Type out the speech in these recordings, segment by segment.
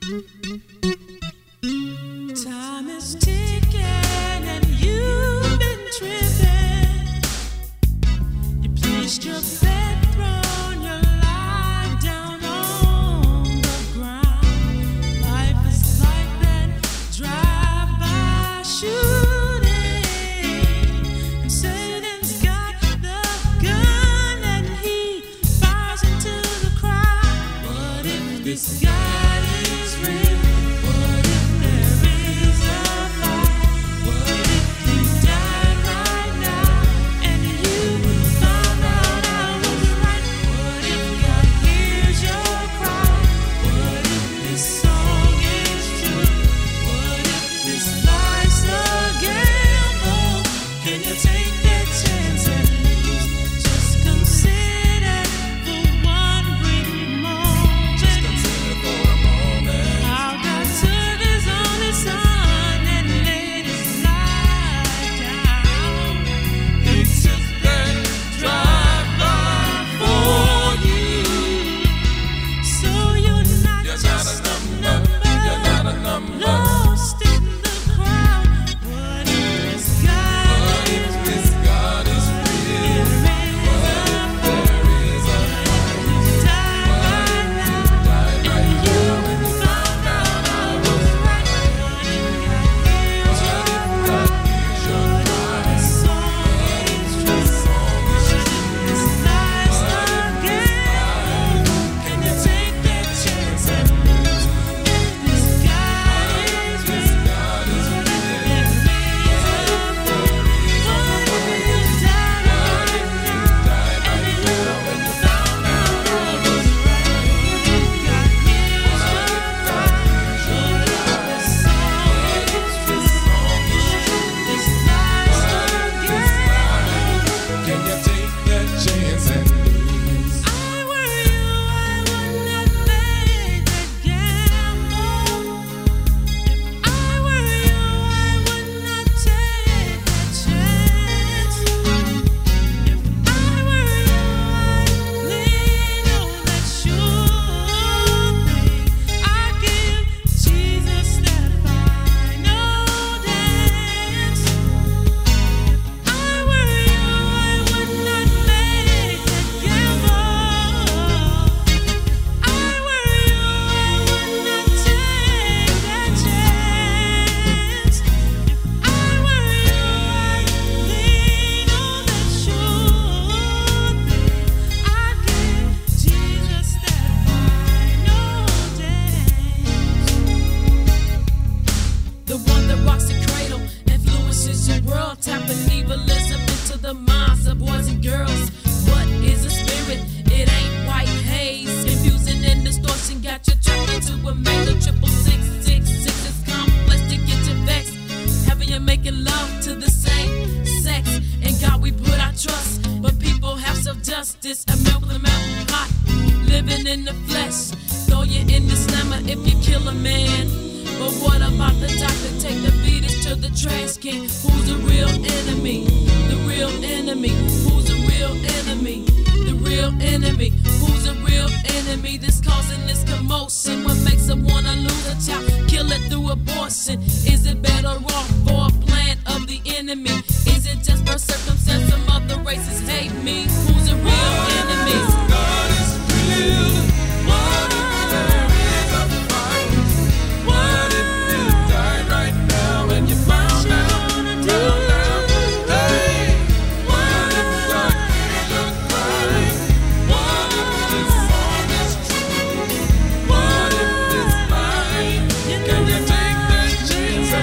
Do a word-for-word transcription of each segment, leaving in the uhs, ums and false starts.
Time is ticking and you've been tripping. You placed your bed, thrown your life down on the ground. Life is like that drive-by shooting. And Satan's got the gun and he fires into the crowd. What if this God is real? What if there is a fight? What if you died right now and you found out I was right? What if God hears your cry? What if this song is true? What if this life's a gamble? Can you take that chance and lose? Just consider for one brief moment. Just consider for a moment how God took his only son and laid his life down. He took that drive-by for you, so you're not just a number, you're not a number lost in the crowd. What if this God What if this God is real? There is a fight. You died right now, and you found out I was right. What if God hears your cry? What if this song is true? This life's a gamble. Can you take that chance and lose? If this God is real, what if there is a fight? What if you died right now, and you found out I was right? What if God hears your cry? What if this song is true? This life's a gamble. Can you take that chance and lose? I were you, I would not make that gamble. If I were you, I would not take that chance. If I were you, I'd lean on that sure thing. I'd give Jesus that final dance. If I were you, I would not make that gamble. If I were you, I would not take that chance. If I were you, I'd lean on that sure thing. I'd give Jesus that final dance. The one that rocks the cradle, influences your world, tapping evilism into the minds of boys and girls. What is a spirit? It ain't white haze, confusing and distortion. Got you trapped into a maze of triple six six six. It's complex to get you vexed. Having you making love to the same sex. In God we put our trust, but people have self-justice. A milk with a mountain hot, living in the flesh. Throw you in the slammer if you kill a man. But what about the doctor? Take the fetus to the trash can. Who's the real enemy? The real enemy. Who's the real enemy? The real enemy. Who's the real enemy that's causing this commotion? What makes them wanna lose a child? Kill it through abortion. Is it better off for a plan of the enemy? Is it just for circumstance some other races hate me? Who's the real enemy? God is real. What if there is a fight? What if you died right now and you found out? Found out. Hey, what if God hears your cry? What if this song is true? What if this life? Can you take that chance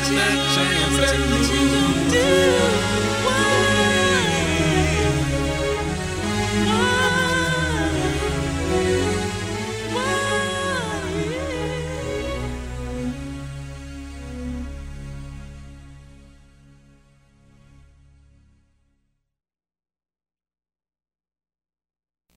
taking that chance and to do what